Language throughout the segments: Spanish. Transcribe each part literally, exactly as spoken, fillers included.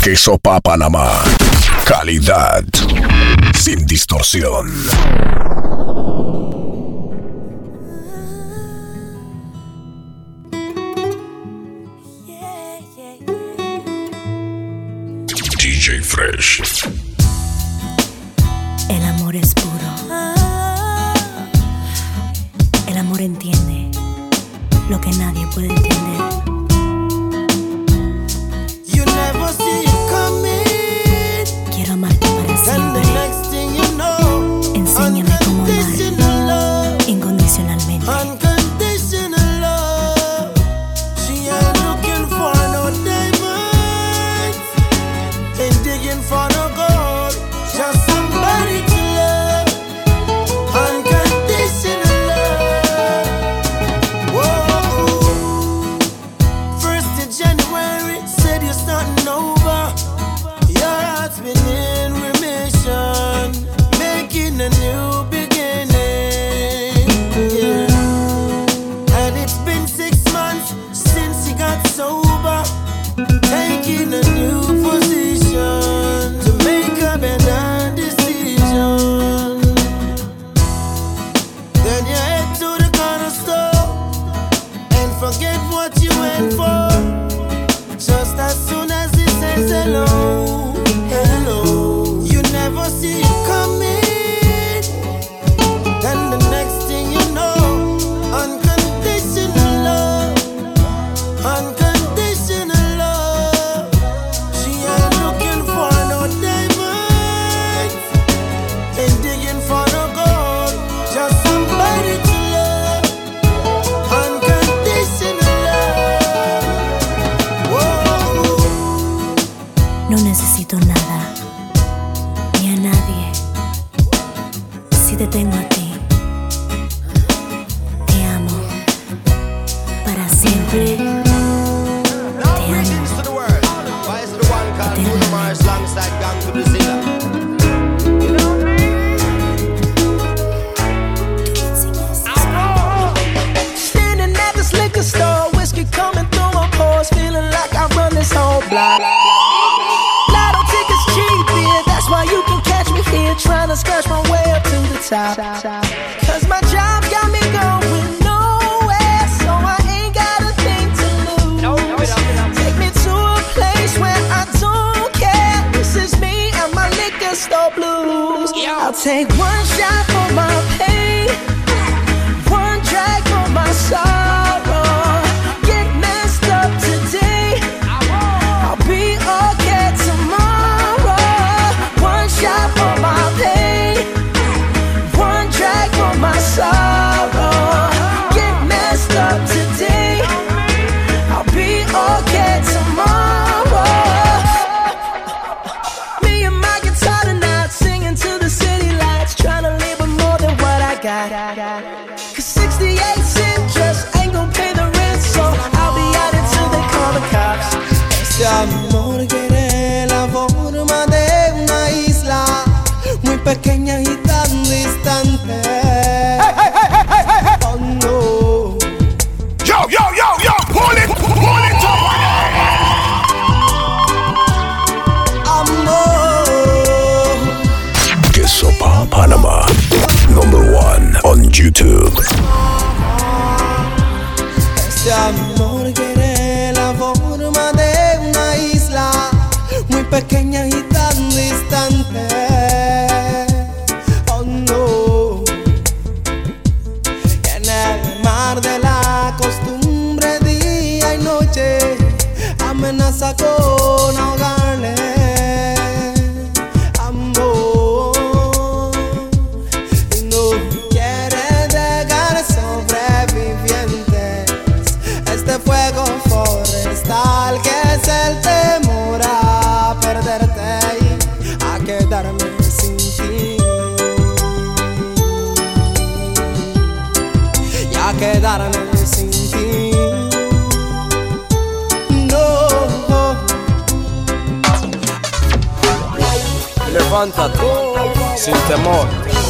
Queso Pa Panamá. Calidad sin distorsión. D J Fresh. El amor es puro. El amor entiende lo que nadie puede entender. You never see it coming. Quiero amarte para siempre. And the next thing you know, enséñame cómo amar incondicionalmente. Unconditional love. She ain't looking for no diamonds, ain't digging for no gold. Just somebody to love. Unconditional love. Whoa. First of January, said you're starting over. Your heart's been in remission, making a new beginning. Yeah. And it's been six months since you got sober, taking a new position to make a better decision. Then you head to the corner store and forget what you went for. Just as soon as he says hello, hello, you never see it coming. Then the next thing you know, unconditional love, unconditional love. She ain't looking for no diamonds, ain't digging for no gold. Just somebody to love, unconditional love. Whoa. No necesito nada, ni a nadie. Si te tengo a ti, te amo para siempre. Te amo Standing at this liquor store, whiskey coming through my pores, feeling like I run this whole block. Lotto tickets cheap, yeah, that's why you can catch me here, trying to scratch my way up to the top. Cause my job got me going nowhere, so I ain't got a thing to lose. Take me to a place where I don't care. This is me and my liquor store blues. I'll take one shot for my pain, one drag for my sorrow. Get messed up today, I'll be okay tomorrow. One shot for my pain, one drag for my sorrow. Get messed up today, I'll be okay tomorrow. Me and my guitar tonight, singing to the city lights, trying to live with more than what I got. Cause sixty-eight cent just ain't gon' pay the rent, so I'll be out until they call the cops. Este amor quiere la forma de una isla muy pequeña y tan distante. Oh no. Yo, yo, yo, yo, pull it, pull it up. Amor. Queso Pa Panamá. Number one on YouTube. Este amor quiere la forma de una isla muy pequeña y tan distante. Oh no. Y en el mar de la costumbre día y noche amenaza con ahogarle. Amor. Y no quiere dejar sobrevivientes este fuego forestal que es el temor a perderte y a quedarme sin ti, y a quedarme sin ti. No. Levántate sin temor.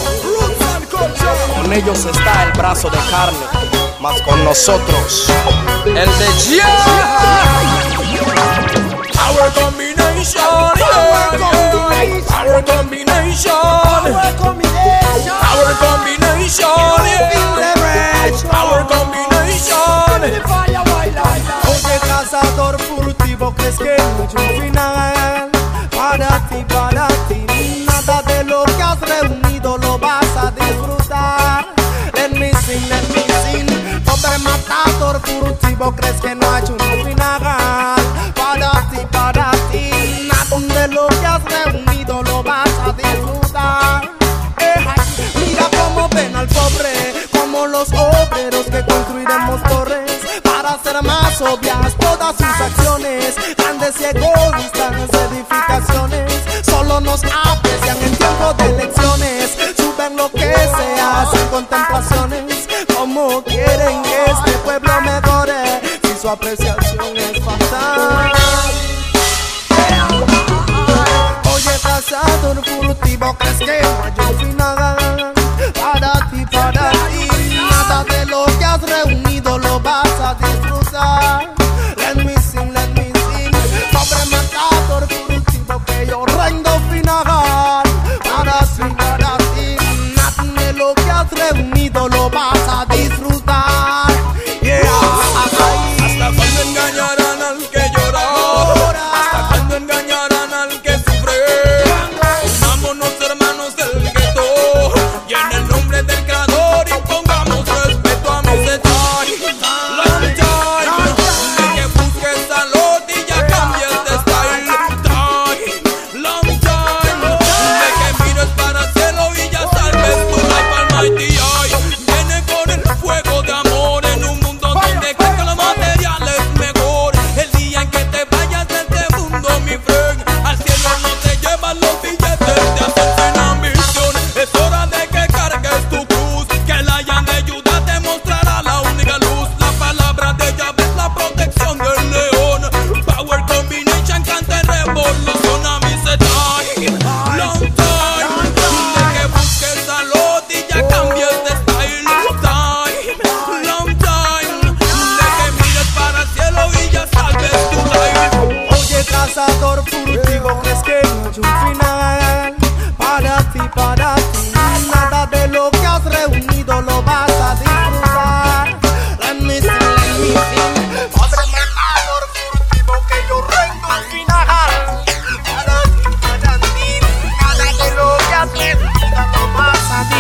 Con ellos está el brazo de carne, mas con nosotros el de ya. Power combination, yeah, yeah. Power combination, Power combination. power combination, yeah. Power combination. Oye, cazador furtivo, ¿crees que no hay un final? Para ti, para ti, nada de lo que has reunido lo vas a disfrutar. Let me sing, let me sing. Pobre matador furtivo, ¿crees que no hay un final? Para ti, para ti, nada de lo que has reunido lo vas a disfrutar. Eh, mira cómo ven al pobre, como los obreros que construiremos torres para hacer más obvias todas sus acciones. Grandes y egoístas edificaciones solo nos aprecian en tiempo de elecciones. Suben lo que sea sin contemplaciones. Como quieren que este pueblo mejore si su apreciación es fatal. Oye, cazador furtivo, ¿crees que no hay un final? Para ti, para ti, nada de lo que has reunido lo vas a disfrutar. Let me sing, let me sing. Pobre matador furtivo que yo rendo final. Para ti, para ti, nada de lo que has reunido lo vas a disfrutar. Yeah, Hasta cuando engañarán al que llora, hasta cuando engañarán al que sufre. Unámonos hermanos del gueto y en el nombre del creador impongamos respeto a mi setay. Long time, de que busques salud y ya cambies de style. Time, long time, de que mires para el cielo y ya salves tu life almighty. Viene con el fuego de amor en un mundo donde creen que lo material es mejor. El día en que te vayas de este mundo, mi friend, al cielo no te llevan los billetes, te hacen sin ambición. Es hora de que cargues tu cruz, que la llama de ayuda te mostrará la única luz. La palabra de Yahvé es la protección del león. Power combination canta revolución a mi setay. Long time, de que busques salud y ya cambies de style. Time, long time, de que mires para el cielo y ya salves tu life. oye, cazador furtivo, ¿crees que no hay un final? Para ti, para ti, nada de lo que has reunido lo vas a disfrutar. Let me sing, let me sing. Pobre matador furtivo que yo rendo al final. Para ti, para ti, nada de lo que has reunido lo vas a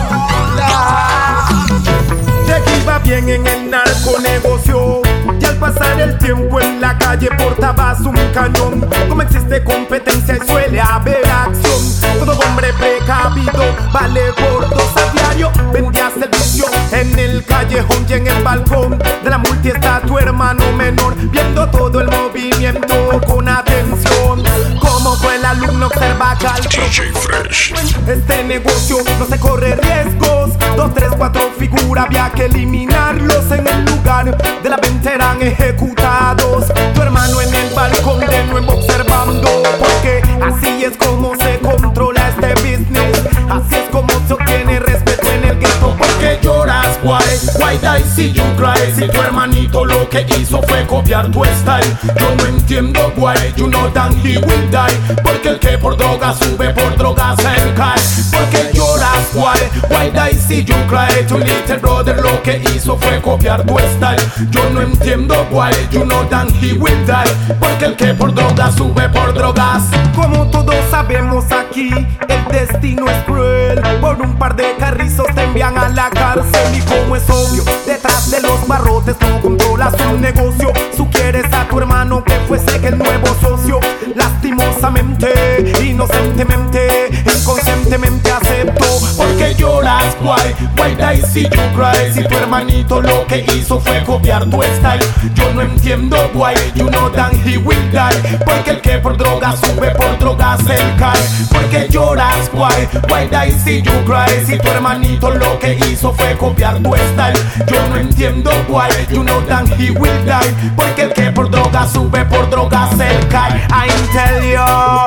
disfrutar. Te que iba bien en el narconegocio y al pasar el tiempo en la calle portabas un cañón. Como existe competencia y suele haber acción, todo hombre precavido vale por dos a diario. Vendías el vicio en el callejón y en el balcón de la multi está tu hermano menor, viendo todo el movimiento con atención. Como fue el alumno observa al D J Fresh. este negocio no se corre riesgos. Dos, tres, cuatro figuras había que eliminarlos en el lugar de la venta eran ejecutados. Tu hermano en el balcón de nuevo observando, porque así es como se controla este business. Así es como se obtiene respeto en el gueto. Porque lloras, why, why die si you cry? Si tu hermanito lo que hizo fue copiar tu style. Yo no entiendo why, you know that he will die. Porque el que por drogas sube, por drogas se cae. Porque lloras, why, why die si you cry? Tu little brother lo que hizo fue copiar tu style. Yo no entiendo why, you know that he will die. Porque el que por drogas sube, por drogas. Como todos sabemos aquí, el destino es cruel. Por un par de carrizos te envían a la cárcel. Y como es obvio, detrás de los barrotes no controlas un negocio. Tú quieres a tu hermano que fuese el nuevo socio. Lastimosamente, inocentemente, inconscientemente acepto. Porque lloras, why, why die si you cry? Si tu hermanito lo que hizo fue copiar tu style. Yo no entiendo why, you know that he will die. Porque el que por drogas sube, por drogas él cae. Porque lloras, why, why die si you cry? Si tu hermanito lo que hizo fue copiar tu style. Yo no entiendo why, you know that he will die. Porque el que por drogas sube, por drogas él cae. I tell you,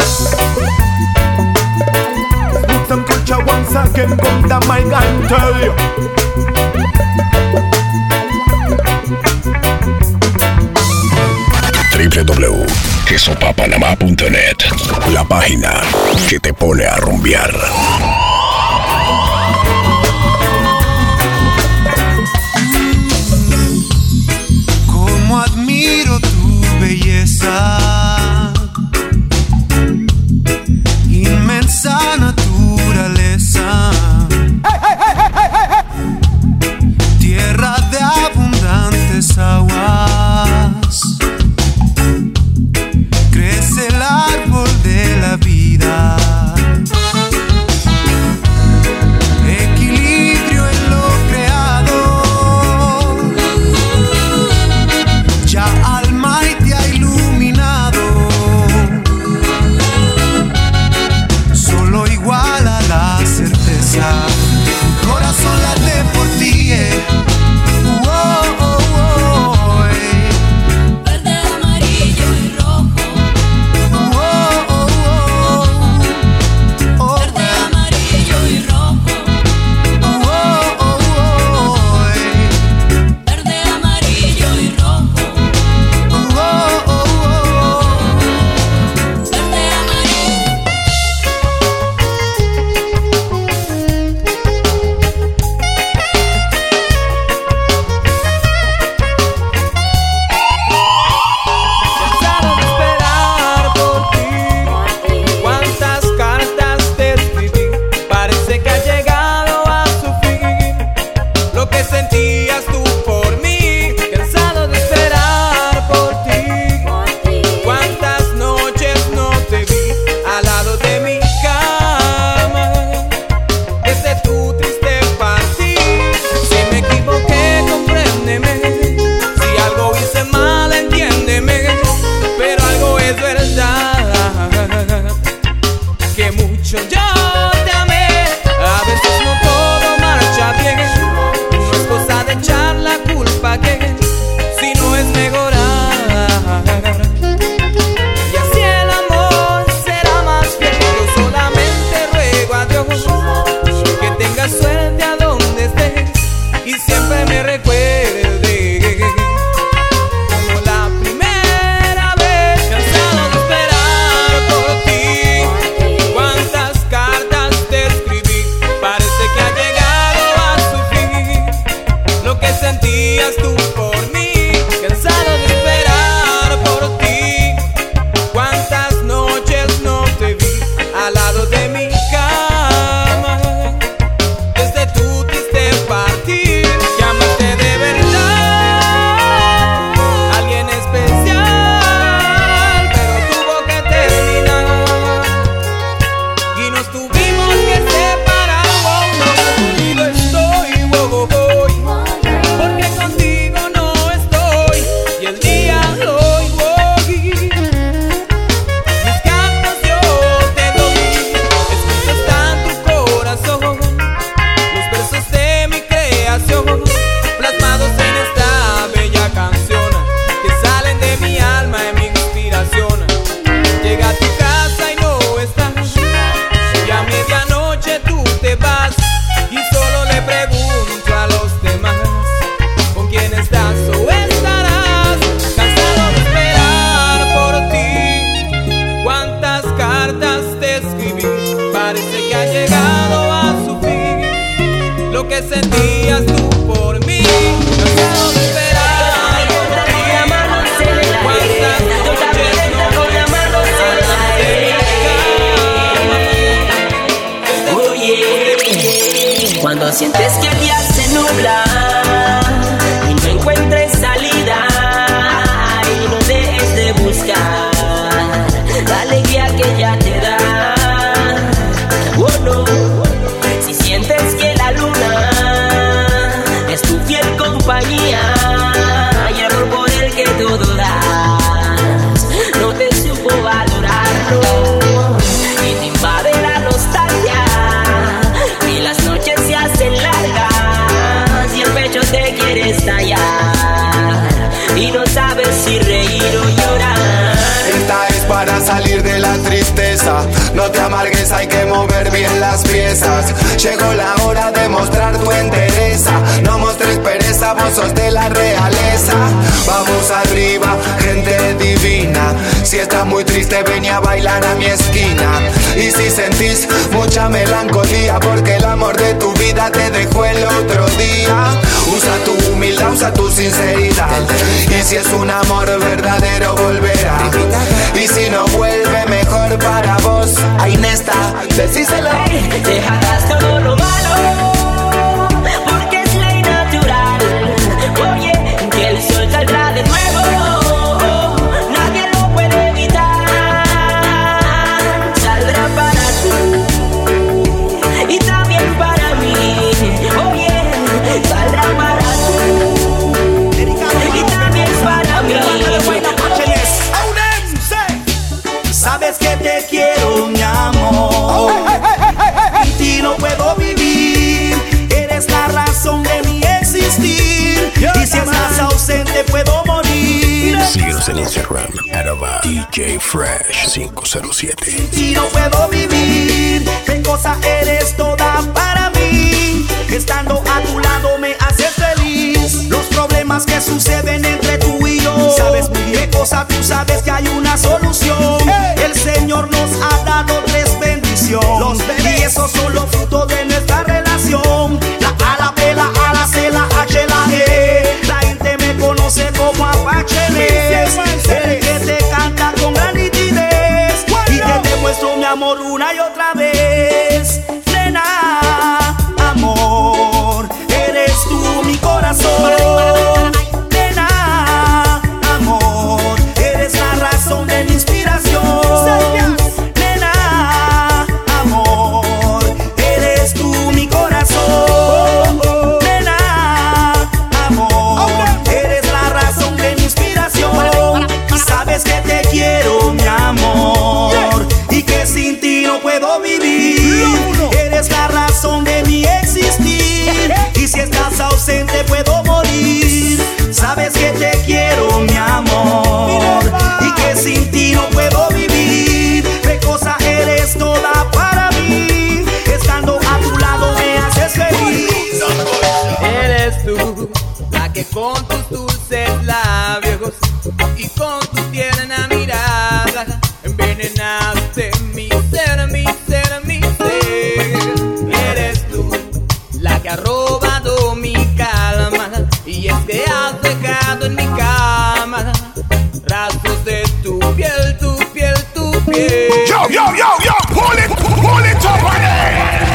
Roots and culture once again come the mic and tell you. w w w punto quesopapanamá punto net, la página que te pone a rumbear. Cómo admiro tu belleza, inmensa naturaleza, tierra de abundantes aguas, crece el árbol de la vida, equilibrio en lo creado, ya Almighty ha iluminado, solo igual a la certeza, mi corazón late por ti, eh. Cuando sientes que el día se nubla y no encuentres salida, y no dejes de buscar la alegría que ya te da. Oh no, si sientes que la luna es tu fiel compañía y el amor por el que todo das no te supo valorarlo y te invade la nostalgia y las noches se hacen largas y el pecho te quiere estallar y no sabes si reír o llorar. Esta es para salir de la tristeza tristeza. No te amargues, hay que mover bien las piezas. Llegó la hora de mostrar tu entereza. No mostres pereza, vos sos de la realeza. Vamos arriba, gente divina. Si estás muy triste, ven a bailar a mi esquina. Y si sentís mucha melancolía, porque el amor de tu vida te dejó el otro día, usa tu humildad, usa tu sinceridad. Y si es un amor verdadero, volverá. Y si no vuelve, mejor para vos. Ahí Nesta, decíselo. Dejarás todo lo malo, porque es ley natural. Oye, que el sol saldrá de nuevo, nadie lo puede evitar. Saldrá para ti y también para mí. Oye, saldrá para ti y también para mí. Sabes que te quiero, mi amor. Sin ti no puedo vivir. Eres la razón de mi existir. Y si estás ausente puedo morir. Síguenos en Instagram, arroba D J Fresh cinco cero siete. Sin ti no puedo vivir. Qué cosa eres toda para mí. Estando a tu lado me haces feliz. Los problemas que suceden entre tú y yo, sabes muy bien qué cosa, tú sabes que hay una solución. El Señor nos ha dado tres bendiciones, y esos son los frutos de nuestra relación. La A, la B, la A, la C, la H, la G. La gente me conoce como Apache Ness, el que te canta con gran nitidez y te demuestro mi amor una y otra vez. Nena, amor, eres tú mi corazón. Nena, amor, eres la razón de mi inspiración. Nena, amor, eres tú mi corazón. Nena, amor, eres la razón de mi inspiración. Sabes que te quiero, mi amor, y que sin ti no puedo vivir. Eres la razón de mi existir. Y si estás ausente puedo morir. Sabes que te quiero, mi amor, y que sin ti no puedo vivir. Qué cosa eres toda para mí. Estando a tu lado me haces feliz. Eres tú la que con tus dulces labios y con tu tierna mirada envenenaste mi ser, mi ser, mi ser. Eres tú la que ha robado mi calma, y es que has dejado en mi cama rastros de tu piel, tu piel, tu piel. Yo, yo, yo, yo, pull it, pull it up on it.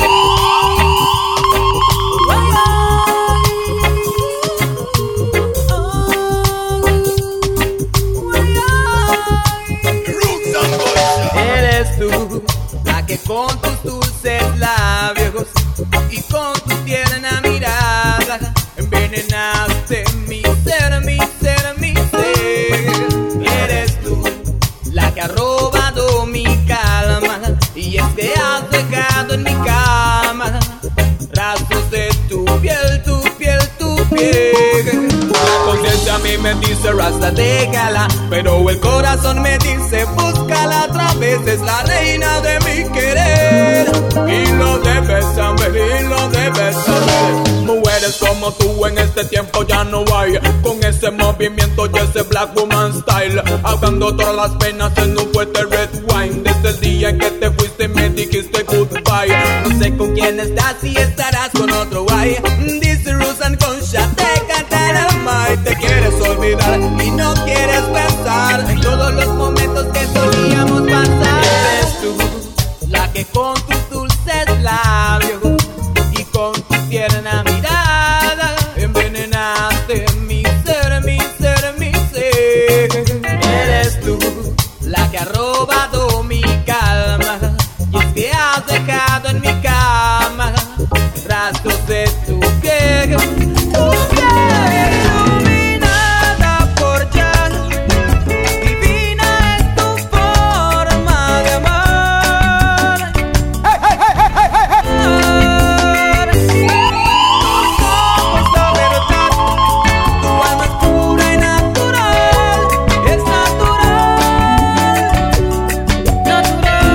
Eres tú la que con tus dulces labios y con tu tierna mirada envenenaste mi ser, mi ser, mi ser. Eres tú la que ha robado mi calma, y es que has dejado en mi cama rastros de tu piel, tu piel, tu piel. La conciencia a mí me dice rasta, déjala, pero el corazón me dice búscala otra vez. Es la reina de mi querer y lo debes saber, y lo debes saber. Mujeres como tú en este tiempo ya no hay, con ese movimiento y ese black woman style, ahogando todas las penas en un fuerte red wine. Desde el día en que te fuiste me dijiste goodbye. No sé con quién estás, si estarás con otro guay. Dice Rusan Concha, te cantará mal. Te quieres olvidar y no quieres pensar en todos los momentos que solíamos pasar. Eres tú la que con tus dulces labios y con tu tierna mirada envenenaste mi ser, mi ser, mi ser. Eres tú la que ha robado mi calma, y es que has dejado en mi cama rastros de tu piel, tu piel iluminada por ya. Divina es tu forma de amar. Hey, hey, hey, hey, hey, hey. Tus ojos la verdad, tu alma es pura y natural, es natural, natural.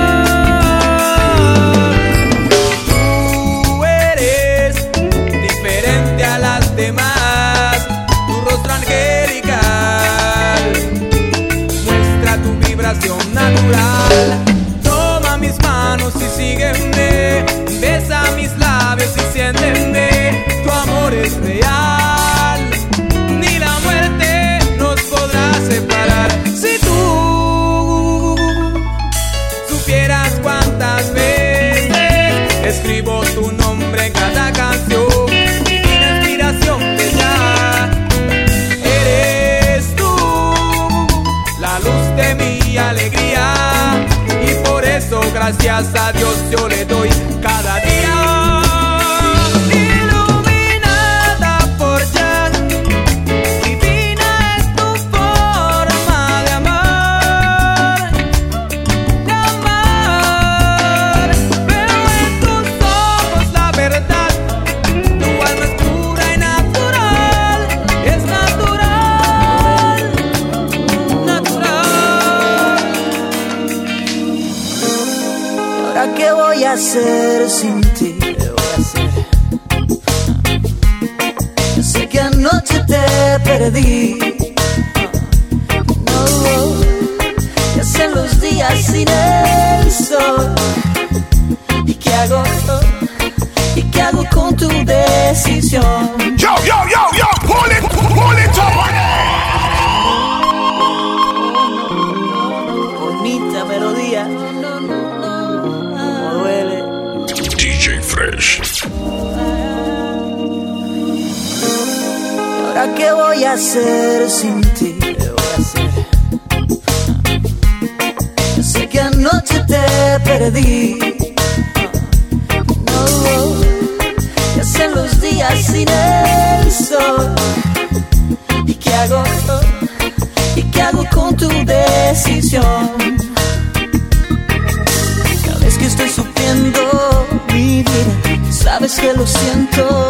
gracias a Dios yo le doy cada día. ¿Qué voy a hacer sin ti? ¿Qué voy a hacer? Yo sé que anoche te perdí. No, ¿qué hacen los días sin el sol? ¿Y qué hago? ¿Y qué hago con tu decisión? Yo, yo, yo, yo, pull it, pull it up. Bonita melodía. D J Fresh. ¿Y ahora qué voy a hacer sin ti? ¿Qué voy a hacer? Yo sé que anoche te perdí. No, ¿qué hacen los días sin el sol? ¿Y qué hago? ¿Y qué hago con tu decisión? Sabes que estoy sufriendo mi vida, sabes que lo siento.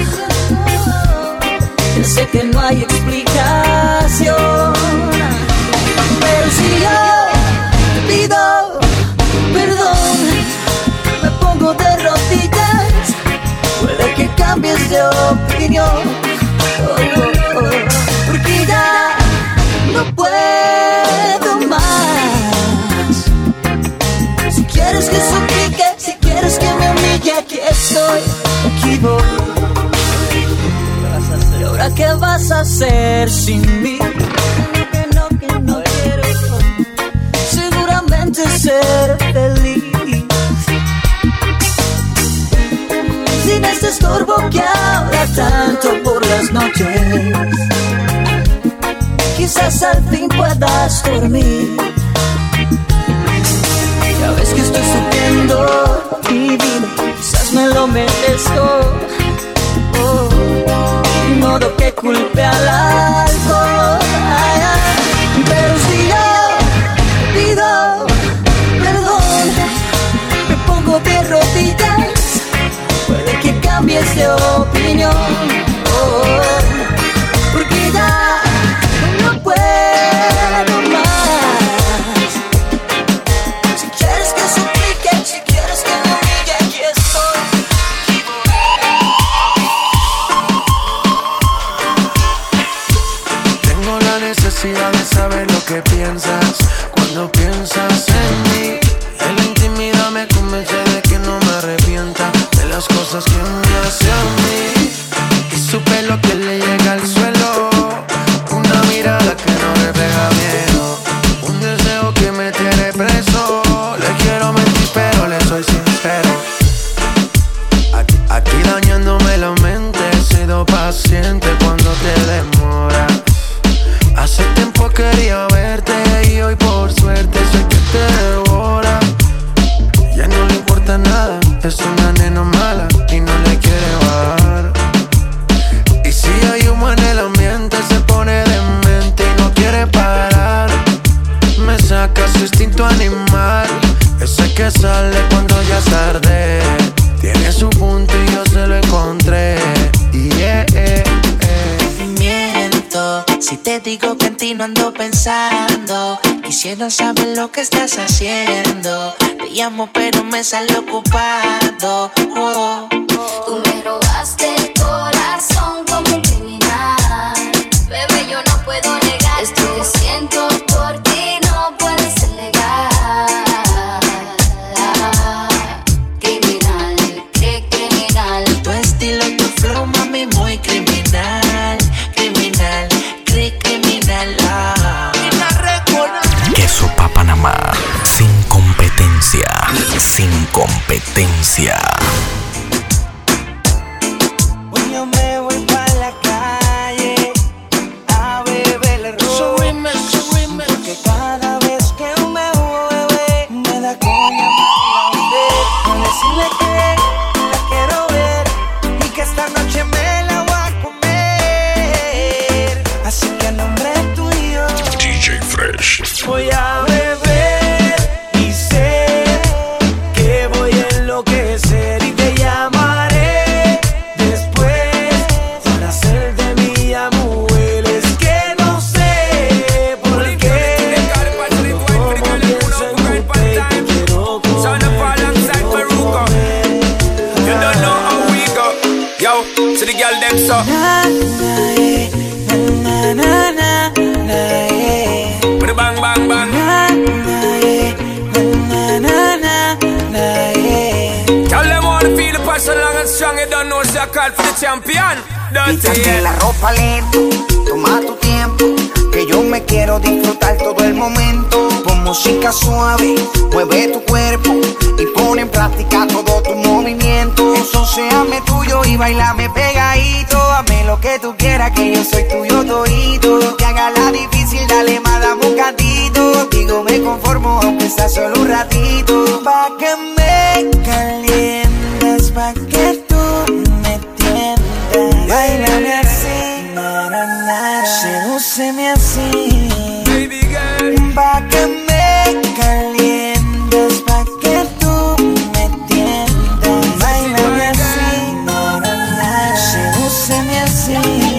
Yo sé que no hay explicación, pero si yo te pido perdón, me pongo de rodillas, puede que cambies de opinión. Oh, oh, oh, porque ya no puedo más. Si quieres que suplique, si quieres que me humille, aquí estoy, aquí voy. ¿Y ahora qué vas a hacer sin mí? Que no, que no, que no quiero seguramente ser feliz sin este estorbo que habla tanto por las noches. Quizás al fin puedas dormir. Ya ves que estoy sufriendo mi vida, quizás me lo merezco. Oh, de modo que culpe al alcohol. Ay, ay. Pero si yo pido perdón, me pongo de rodillas, puede que cambies de opinión. Oh, porque ya no puedo más. De saber lo que piensas cuando piensas en mí. En la intimidad me convence de que no me arrepienta de las cosas que me hace a mí. Y supe lo que le llega al suelo, una mirada que no refleja miedo, un deseo que me tiene preso. Le quiero mentir pero le soy sincero. Aquí, aquí dañándome la mente, he sido paciente cuando te demoras. Hace tiempo quería verte y hoy por suerte sé que te devora. Ya no le importa nada, es una nena mala y no le quiere bajar. Y si hay humo en el ambiente se pone demente y no quiere parar. Me saca su instinto animal, ese que sale cuando ya es tarde. Tiene su punto y yo se lo encontré. Yeah, yeah, yeah. Si te digo que en ti no ando pensando, quisiera saber lo que estás haciendo. Te llamo pero me sale ocupado. Oh. Tú me robaste el corazón como un criminal. Bebé, yo no puedo negar esto que siento por ti, no puede ser legal. Criminal, qué criminal. Tu estilo, tu flow, mami, muy criminal. Criminal, cri criminal. Ah. Queso pa' Panamá, sin competencia, sin competencia. Hoy yo me voy pa' la calle a beberle ron, porque cada vez que me mueve me da coña. Alexa. Na, na, eh. Na, na, na, na, eh. Bang, bang, bang. Na, na, eh. Na, na, na, na, eh. Tell them all to feel the passion long and strong. You don't know it's a call for the champion. Quítate la ropa lento, toma tu tiempo, que yo me quiero disfrutar todo el momento. Con música suave, mueve tu cuerpo y pon en práctica todo tu movimiento. Entonces hazme tuyo y bailame pegadito. Hazme lo que tú quieras, que yo soy tuyo todito. Que haga la difícil, dale más, dame un cantito. Digo, me conformo, aunque sea solo un ratito. Pa' que me calientes, pa' que tú me tiendas. Bailame así, na, na, na, sedúceme así, baby girl. Pa' que me calientes, pa' que tú me tiendas. Bailame así, na, na, na, sedúceme así.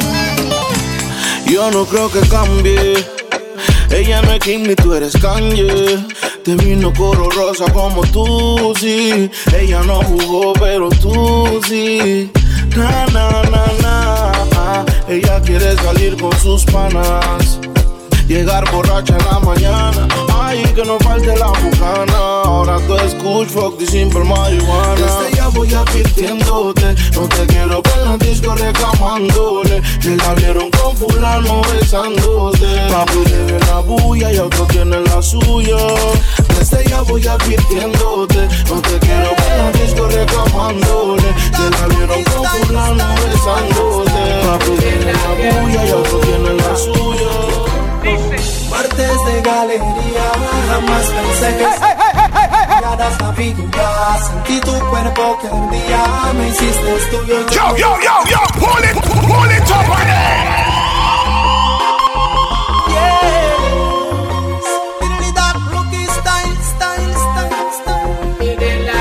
Yo no creo que cambie. Ella no es Kim ni tú eres Kanye. Te vino coro rosa como tú, sí. Ella no jugó, pero tú sí. Na, na, na, na. Ella quiere salir con sus panas, llegar borracha en la mañana. Ay, que no falte la bucana. Ahora tú escuchas fuck de simple marihuana. Desde ya voy advirtiéndote, no te quiero ver en la disco reclamándole. Que la vieron con fulano besándote. Papi debe la bulla y otro tiene la suya. Desde ya voy advirtiéndote, no te quiero ver en la disco reclamándole. Que la vieron con fulano besándote. Papi debe la bulla y otro tiene la suya. Martes de galería, jamás pensé que llegaras a figurar. Sentí tu cuerpo que un día me hiciste tuyo. Yo, yo, yo, yo, pull it, pull it up on it. Yes, really that rookie style, style, style, style. De la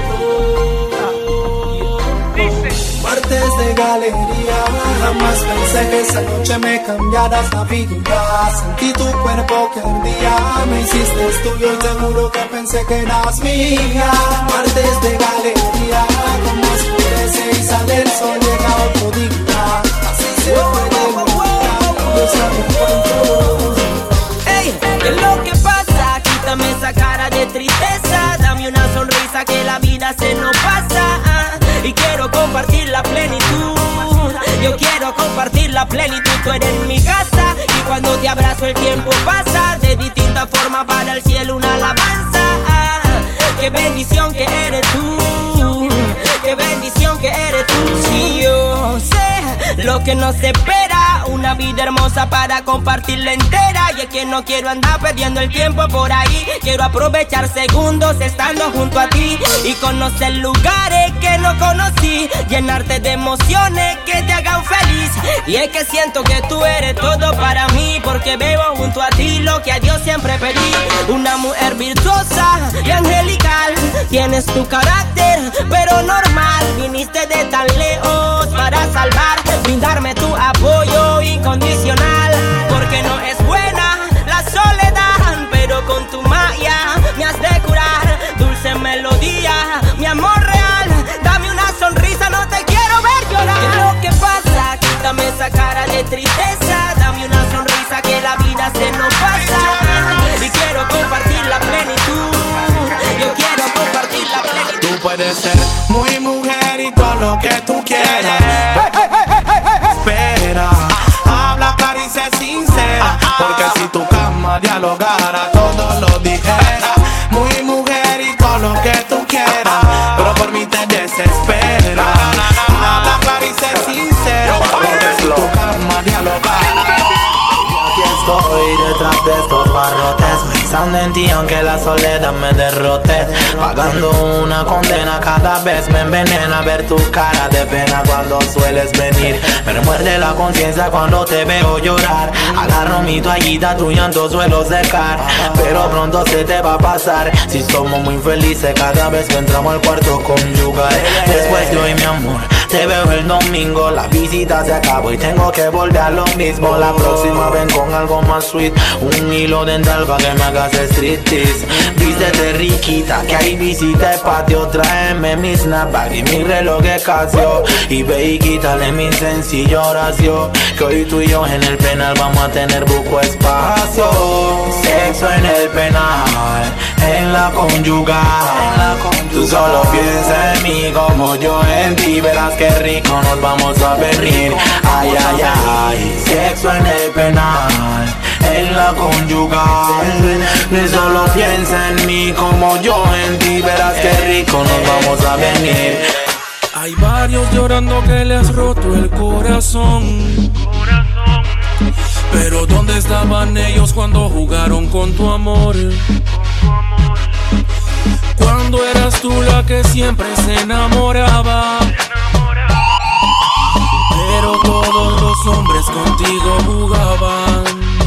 que Martes de galería, jamás pensé que esa noche me cambiaras la figura. Sentí tu cuerpo que un día me hiciste tuyo y te juro que pensé que eras mía. Martes de galería, como oscurece y sale el sol, llega otro día. Así se puede volver, yo se encuentro. Ey, ¿qué es lo que pasa? Quítame esa cara de tristeza, dame una sonrisa que la vida se nos pasa. Y quiero compartir la plenitud. Yo quiero compartir la plenitud, tú eres mi casa. Y cuando te abrazo el tiempo pasa. De distintas formas para el cielo una alabanza. Qué bendición que eres tú. Qué bendición que eres tú. Si yo sé lo que nos espera, una vida hermosa para compartirla entera. Y es que no quiero andar perdiendo el tiempo por ahí. Quiero aprovechar segundos estando junto a ti y conocer lugares que no conocí, llenarte de emociones que te hagan feliz. Y es que siento que tú eres todo para mí, porque veo junto a ti lo que a Dios siempre pedí. Una mujer virtuosa y angelical, tienes tu carácter pero normal. Viniste de tan lejos para salvar, brindarme tu apoyo incondicional. Porque no es buena la soledad, pero con tu magia me has de curar. Dulce melodía, mi amor real, dame una sonrisa, no te quiero ver llorar. ¿Qué es lo que pasa? Quítame esa cara de tristeza, dame una sonrisa que la vida se nos pasa. Y quiero compartir la plenitud, yo quiero compartir la plenitud. Tú puedes ser muy mujer y todo lo que tú quieras. Espera, habla clara y sé sincera, porque si tu cama dialogara, todo lo dijera. Muy mujer y todo lo que tú quieras, pero por mí te desespera. Habla clara y sé sincera, porque si tu cama dialogara. Aquí estoy detrás de estos barrotes, pensando en ti aunque la soledad me derrote. Pagando una condena cada vez me envenena ver tu cara de pena cuando sueles venir. Me remuerde la conciencia cuando te veo llorar. Agarro mi toallita, tu llanto suelo secar, pero pronto se te va a pasar si somos muy felices cada vez que entramos al cuarto conyugal. Después de hoy mi amor, Te veo el domingo, la visita se acabó y tengo que volver a lo mismo. La próxima ven con algo más sweet, un hilo dental pa' que me hagas striptease. Vístete riquita, que hay visita el patio. Tráeme mi snapback y mi reloj de Casio. Y ve y quítale mi sencilla oración, que hoy tú y yo en el penal vamos a tener buco espacio. Sexo en el penal, en la conyugal. Tú solo piensa en mí como yo en ti. Verás que rico nos vamos a venir. Ay, ay, ay. Sexo en el penal, en la conyugal. Tú solo piensa en mí como yo en ti. Verás que rico nos vamos a venir. Hay varios llorando que les has roto el corazón. Pero ¿dónde estaban ellos cuando jugaron con tu amor? Cuando eras tú la que siempre se enamoraba. Pero todos los hombres contigo jugaban.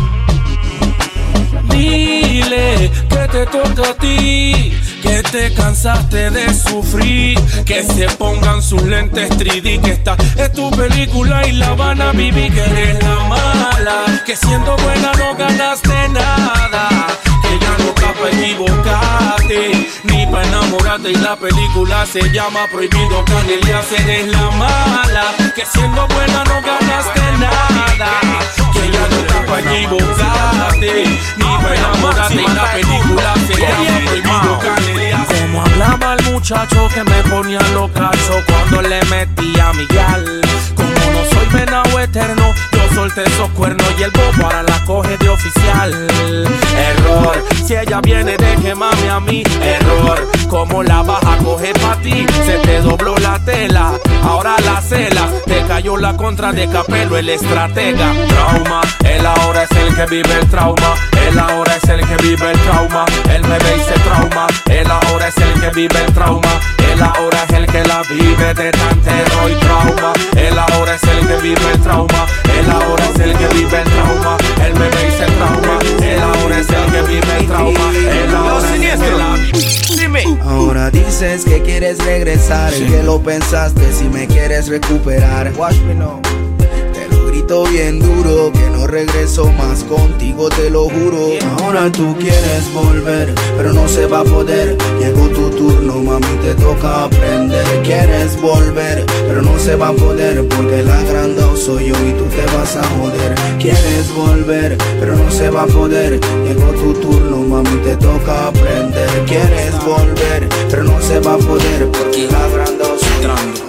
Dile que te toca a ti, que te cansaste de sufrir, que se pongan sus lentes tres D, que esta es tu película y la van a vivir, que eres la mala, que siendo buena no ganaste nada, que ya no está pa' equivocarte, ni pa' enamorarte, y la película se llama Prohibido Canelias. Eres la mala, que siendo buena no ganaste nada, que ya no está pa' equivocarte, ni pa' enamorarte, y la película se llama Prohibido Canelias. Como hablaba el muchacho que me ponía locazo cuando le metía a mi gal. Como no soy venado eterno, yo solté esos cuernos y el bobo ahora la coge de oficial. Error, si ella viene de quemarme a mí. Error, como la vas a coger pa' ti. Se te dobló la tela, ahora la cela. Te cayó la contra de Capelo, el estratega. Trauma, él ahora es el que vive el trauma. Él ahora es el que vive el trauma. Él me ve y se trauma. Él ahora es el que vive el trauma. Él ahora es el que la vive de tan terror y trauma. Él ahora es el que vive el trauma. Él ahora es el que vive el trauma. Él me ve y se trauma. Él ahora es el que vive el trauma. Él ahora es el que la vive. Ahora dices que quieres regresar, sí. Que lo pensaste si me quieres recuperar. Watch me now. Te lo grito bien duro, que no regreso más contigo, te lo juro. Ahora tú quieres volver, pero no se va a poder. Llegó tu turno, mami, te toca aprender. Quieres volver, pero no se va a poder, porque el agrandado soy yo y tú te vas a joder. Quieres volver, pero no se va a poder. Llegó tu turno, mami, te toca aprender. Quieres volver, pero no se va a poder, porque el agrandado soy yo.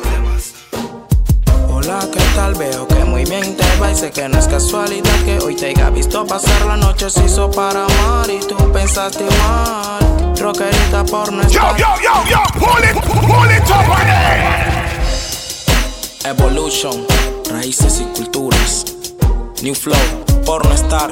Hola, ¿qué tal? Veo que muy bien te va y sé que no es casualidad que hoy te haya visto pasar la noche. Se hizo para amar y tú pensaste mal. Rockerita por no estar. Yo, yo, yo, yo, pull it, pull it up on it. Evolution, raíces y culturas. New flow, por no estar.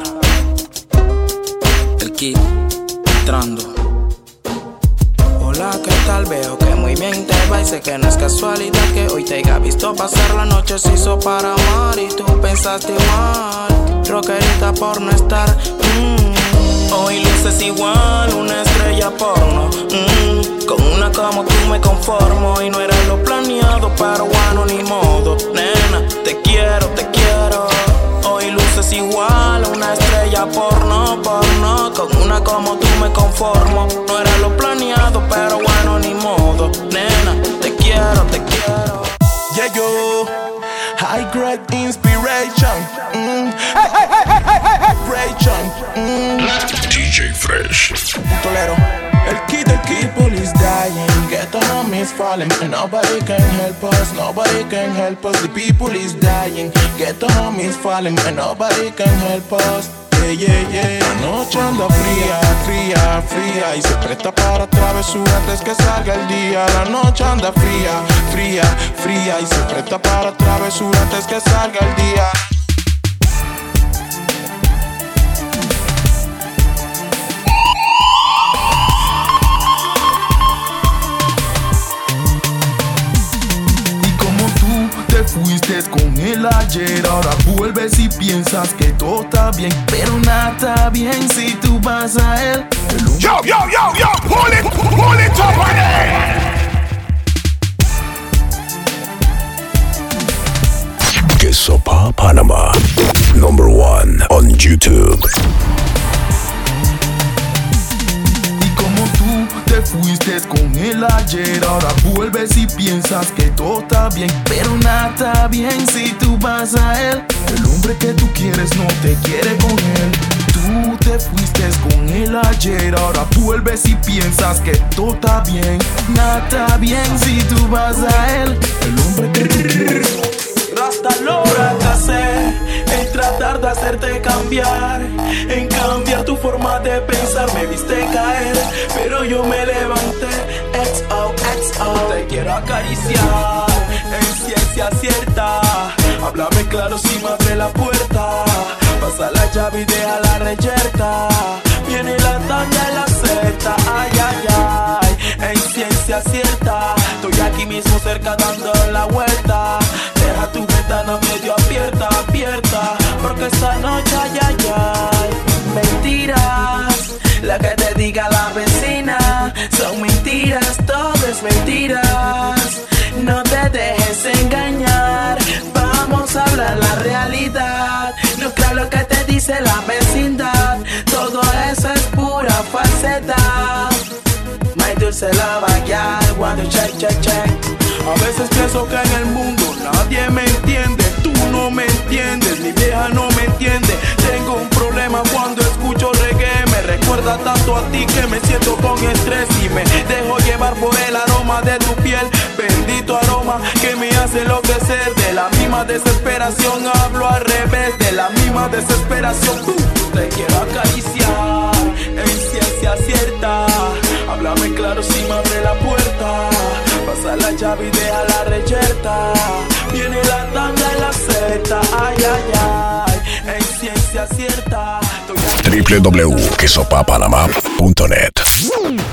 El kit, entrando. Hola, ¿qué tal? Veo que muy bien te va y sé que no es casualidad que hoy te haya visto pasar la noche. Se hizo para amar y tú pensaste mal. Rockerita por no estar. mm. Hoy luces igual, una estrella porno. mm. Con una como tú me conformo. Y no era lo planeado, pero bueno, ni modo. Nena, te quiero, te quiero. Hoy luces igual, una estrella porno, porno. Con una como tú me conformo. No era lo planeado, pero bueno, ni modo. Nena, te quiero, te quiero. Yeah, yo, high grade inspiration. Mm. Hey, hey, hey, hey, hey, hey, hey. Mm. D J Fresh. Tolero. El kid, el kid, police dying. Get on a miss falling, and nobody can help us. Nobody can help us. The people is dying. Get on a miss falling, and nobody can help us. Yeah, yeah, yeah. La noche anda fría, fría, fría. Y se presta para travesura antes que salga el día. La noche anda fría, fría, fría. Y se presta para travesura antes que salga el día. Fuiste con él ayer, ahora vuelves y piensas que todo está bien, pero nada está bien si tú vas a él. Yo, yo, yo, yo, pull it, pull it up on it. fuiste con él ayer, ahora vuelves y piensas que todo está bien, pero nada está bien si tú vas a él. El hombre que tú quieres no te quiere con él. Tú te fuiste con él ayer, ahora vuelves y piensas que todo está bien. Nada está bien si tú vas a él. El hombre que tú quieres. Hasta lo fracasé en tratar de hacerte cambiar, en cambiar tu forma de pensar. Me viste caer, pero yo me levanté. X O, X O, te quiero acariciar en ciencia cierta. Háblame claro si me abre la puerta. Pasa la llave y deja la reyerta. Viene la tanda y la zeta. Ay, ay, ay, en ciencia cierta. Estoy aquí mismo cerca dando la vuelta. Deja tu ventana medio abierta, abierta, porque esta noche, ay, ay, ay, mentiras, lo que te diga la vecina, son mentiras, todo es mentiras. No te dejes engañar, vamos a hablar la realidad. No creas lo que te dice la vecindad, todo eso es pura falsedad. My dulce lava, ya, cuando check, check, check. A veces pienso que en el mundo nadie me entiende. Tú no me entiendes, mi vieja no me entiende. Tengo un problema cuando escucho reggae. Me recuerda tanto a ti que me siento con estrés y me dejo llevar por el aroma de tu piel. Bendito aroma que me hace enloquecer. De la misma desesperación hablo al revés. De la misma desesperación uh, te quiero acariciar en ciencia cierta. Háblame claro si me abre la puerta. Pasa la llave y deja la reyerta. Viene la tanda y la zeta. Ay, ay, ay, en ciencia cierta. w w w punto queso papa panamá punto net